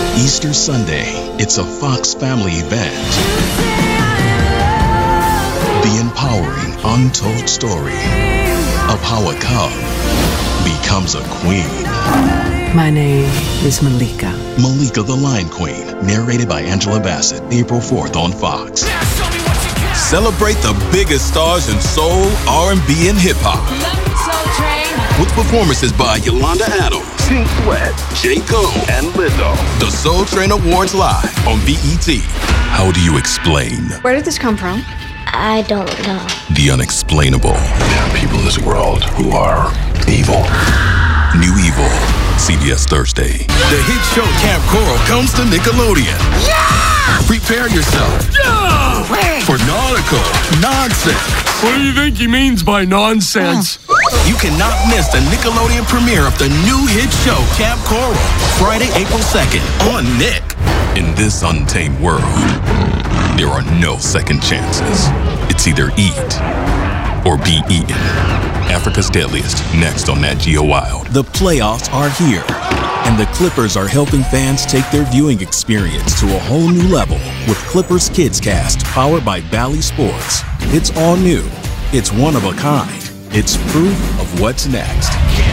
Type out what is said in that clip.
Easter Sunday, it's a Fox family event. The empowering, untold story of how a cub becomes a queen. My name is Malika. Malika the Lion Queen, narrated by Angela Bassett, April 4th on Fox. Celebrate the biggest stars in soul, R&B, and hip-hop. With performances by Yolanda Adams, Pink Sweat, J. Cole, and Lizzo. The Soul Train Awards live on BET. How do you explain Where did this come from? I don't know. the unexplainable? There are people in this world who are evil. New Evil, CBS Thursday. The hit show Camp Coral comes to Nickelodeon. Yeah! Prepare yourself for nautical nonsense. What do you think he means by nonsense? You cannot miss the Nickelodeon premiere of the new hit show Camp Coral, Friday, April 2nd on Nick. In this untamed world, there are no second chances. It's either eat or be eaten. Africa's Deadliest, next on Nat Geo Wild. The playoffs are here, and the Clippers are helping fans take their viewing experience to a whole new level with Clippers Kids Cast, powered by Bally Sports. It's all new. It's one of a kind. It's proof of what's next.